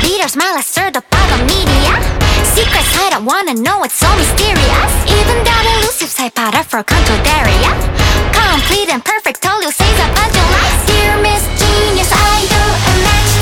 bitter smile I stirred up by the media. Secret side I wanna know, it's so mysterious. Even that elusive side part I forgot to dare ya. Complete and perfect, all you say is a bunch of lies. Dear Miss Genius, idol unmatched.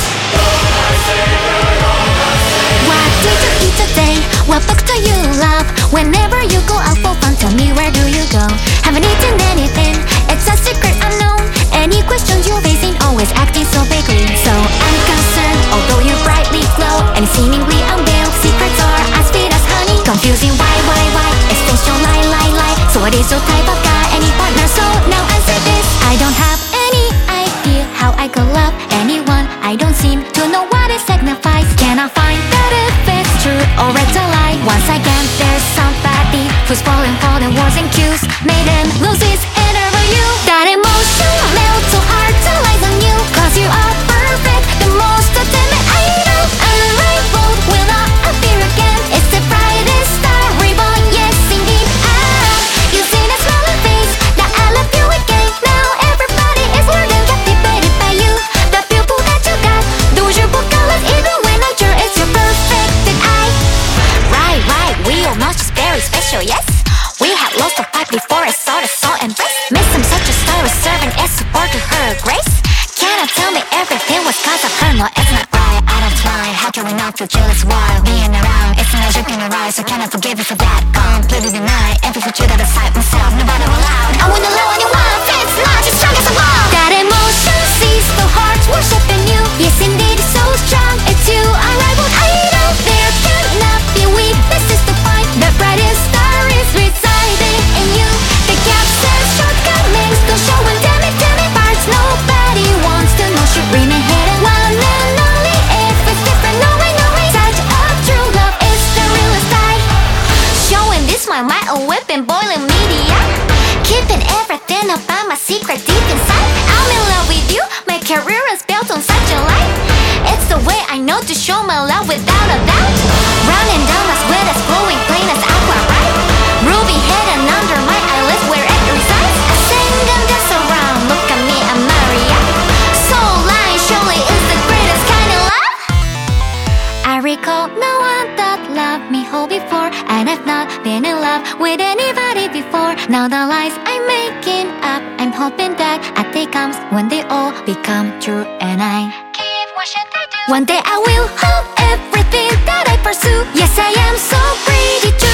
What did you eat today? What books do you love? Whenever you go out for fun, tell me where do you go? Haven't eaten anything, it's a secret unknown. Any questions you're facing, always acting so vaguely. So I'm concerned, although you brightly glow and seemingly unveiled secrets are as sweet as honey. Confusing why, extension lie. So what is your type of guy? Any partner? So now answer this. I don't have any idea how I could love anyone. I don't seem to know what it signifies. Can I find that if it's true or it's a lie? Once again, there's somebody who's falling for the words and cues, made him lose his interview. That emotion melts so hard to lies on you, cause you are perfect, the most ultimate idol. Unrivaled, will not appear again. It's the brightest star, reborn, yes indeed. You see that smiling face, that I love you again. Now everybody is more than captivated by you. The pupil that you got, those your book colors, even when not sure it's your perfected eye. Right, we all know she's very special, yes. We had lost a fight before I saw the soul embrace. Miss him such a star, serving as support to her grace. Cannot tell me everything was cause of her, no it's not right. I don't try, how can we not feel jealous while being around? It's not you can arise, so cannot forgive you for that. Completely deny every future that I cite myself, nobody allowed. I wanna know when you want, it's not just strong as a wall. That emotion sees the heart's worshiping you. Yes indeed, it's so strong, it's you, unrivaled idol. There cannot be weaknesses to find. The brightest star is residing in you. The gaps and shortcomings don't show and damn it parts. Nobody wants to know, should remain hidden. One and only if it's different, no way. Such a true love is the realest I. Showing this my mind, a whipping, boiling media. Keeping everything about my secret deep inside. I'm in love with you, my career is built on such a life. It's the way I know to show my love without a doubt. Running down my sweat is flowing plain as aqua, right? Ruby hidden under my eyelids where it resides. I sing and dance around, look at me, I'm Maria. Soul line surely is the greatest kind of love. I recall no one that loved me whole before, and I've not been in love with anybody before. Now the lies I'm making up, I'm hoping that a day comes when they all become true, and I keep wishing they do. One day I will have everything that I pursue. Yes, I am so pretty too.